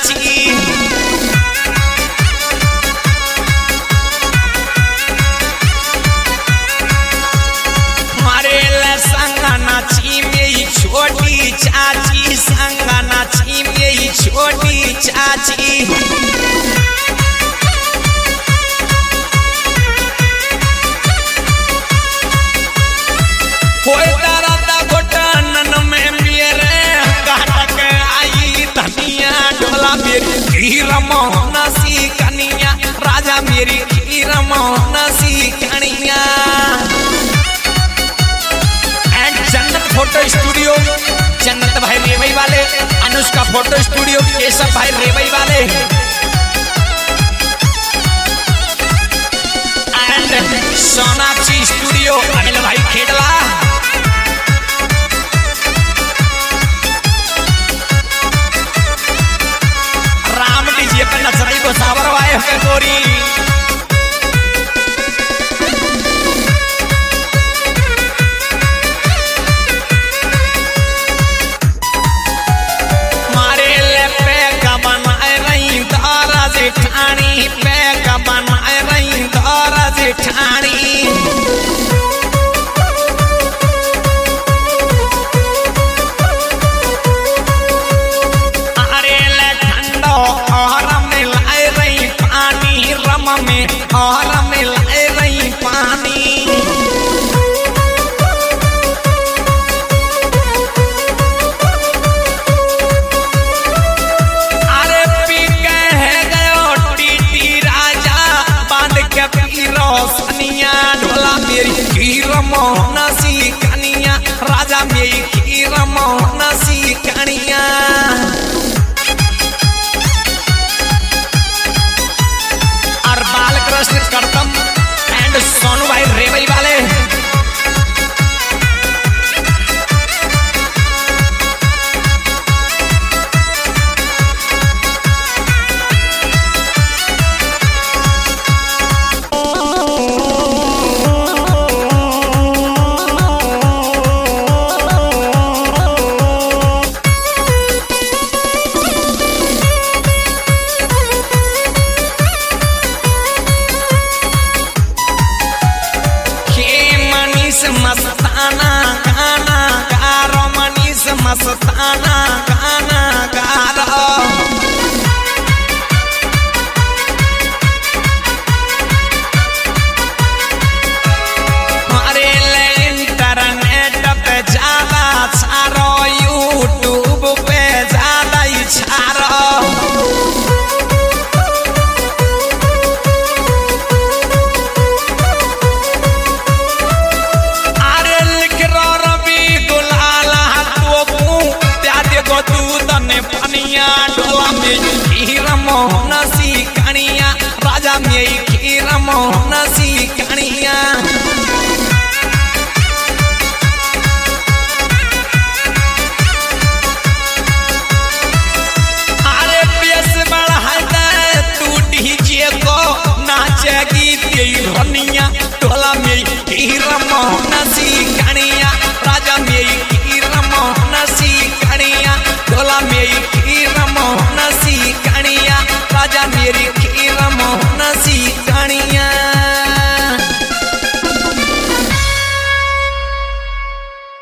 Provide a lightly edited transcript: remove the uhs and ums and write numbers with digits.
चाची। मारे ले संगा नाची मेरी छोटी चाची, संगा नाची मेरी छोटी चाची। कोई दर्द घुटन में मेरे काटक आई धनिया, ढोला मेरी खीर मोहन सी कनिया, राजा मेरी खीर मोहन सी कनिया। एंड जन्नत फोटो स्टूडियो, जन्नत भाई रेवई वाले, अनुष्का फोटो स्टूडियो केशव भाई रेवई वाले, एंड सोनाक्षी स्टूडियो अनिल भाई खेड़ला। राम डीजे पर नचराई को सावर वाए है गोरी। मारे ले पैक बनाए रही दारा जेठानी, पैक बनाए रही दारा जेठानी। और मिलाए रही पानी, अरे पी के है गयो टीटी राजा, बांध के पी रोशनिया, ढोला मेरी खीर मोहन सी कनिया, राजा मेरी खीर मोहन सी कनिया। बालकृष्ण करतम एंड सोनू भाई रेवई वाले। मस्ताना गाना गारो मनीष मस्ताना